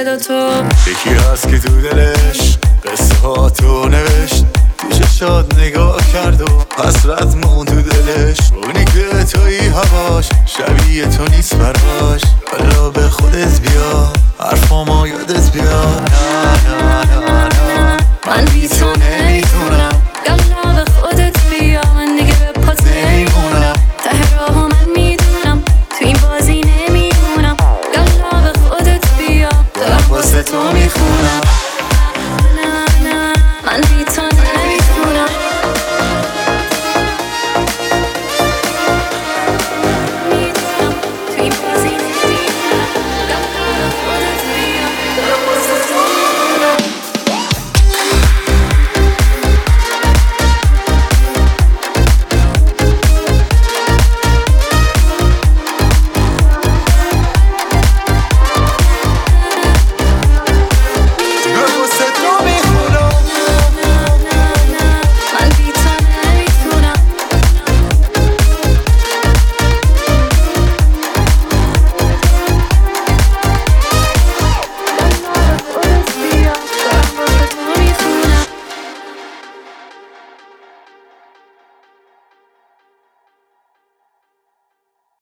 صدا تو. یکی هست که تو دلش قصه ها تو نوشت، تو چشات نگاه کرد و حسرت مون تو دلش. اونی که توی هواش شبیه تو نیست براش، حالا به خودت بیا حرفامو یادت بیا. نه نه نه نه من بی تو نمیتونم، یالا به خودت بیا. من دیگه به پات نمیمونم، ته راهو من میدونم، تو این بازی نمیمونم. یالا به خودت بیا، دلم واسه تو میخوام.